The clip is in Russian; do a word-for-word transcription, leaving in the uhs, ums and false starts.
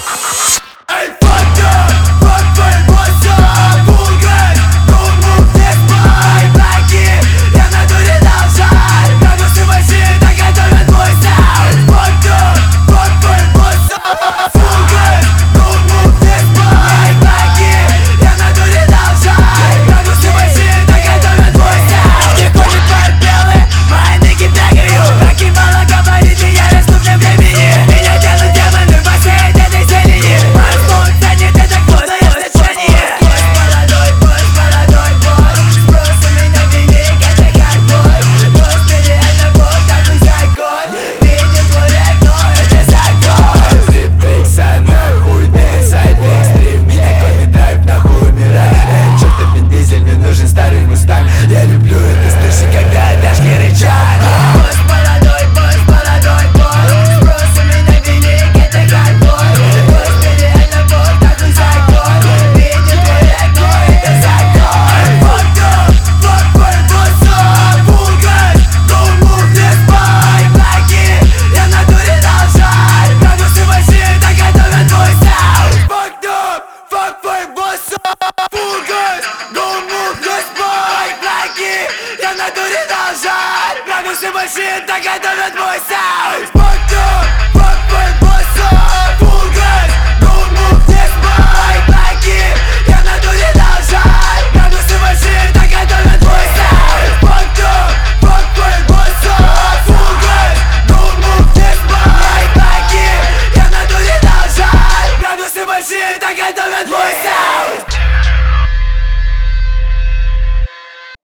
Я люблю это, слышишь, когда дашки рычат. Пусть молодой, пусть молодой бой, спрос у меня велик, это хайбой. Пусть ты реально бог, такой закон, видит твой окно, это закон. Fuck up, fuck твой босса, Булгар, don't move this bike. Лаки, я на дуре должен, Градусы машин, так готовят твой саунд. Fuck up, fuck твой босса, Булгар, don't move this bike. я на дуре должен. Градусы машин, так готовят твой саунд. Fuck up,